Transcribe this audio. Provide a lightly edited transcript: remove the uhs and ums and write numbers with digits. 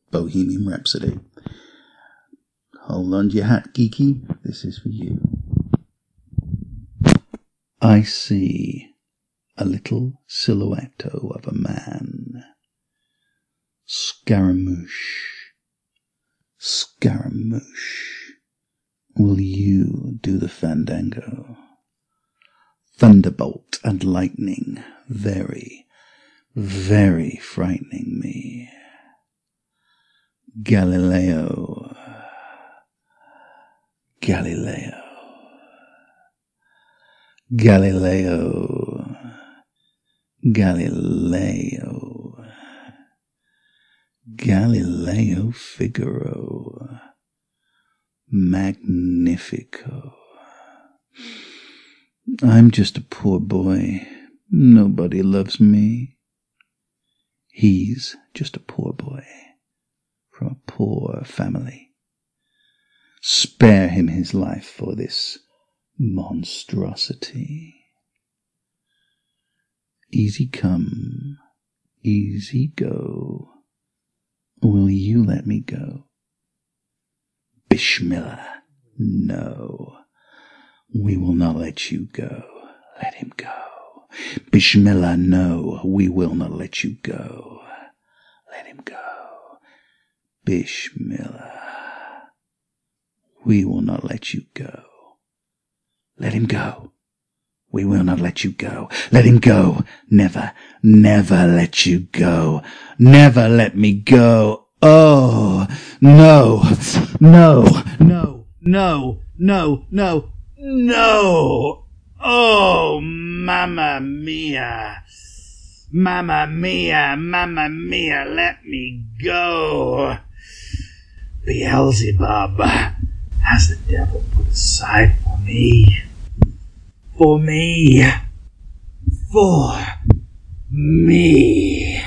Bohemian Rhapsody. Hold on to your hat, geeky. This is for you. I see a little silhouette of a man. Scaramouche, Scaramouche, will you do the fandango? Thunderbolt and lightning, very, very frightening me. Galileo, Galileo, Galileo, Galileo, Galileo Figaro, Magnifico. I'm just a poor boy. Nobody loves me. He's just a poor boy from a poor family. Spare him his life for this monstrosity. Easy come, easy go. Will you let me go? Bishmillah, no. We will not let you go. Let him go. Bishmillah, no. We will not let you go. Let him go. Bishmillah. We will not let you go. Let him go. We will not let you go. Let him go. Never, never let you go. Never let me go. Oh, no, no, no, no, no, no, no. Oh, mamma mia. Mamma mia, mamma mia, let me go. Beelzebub has the devil put aside for me. For me. For me.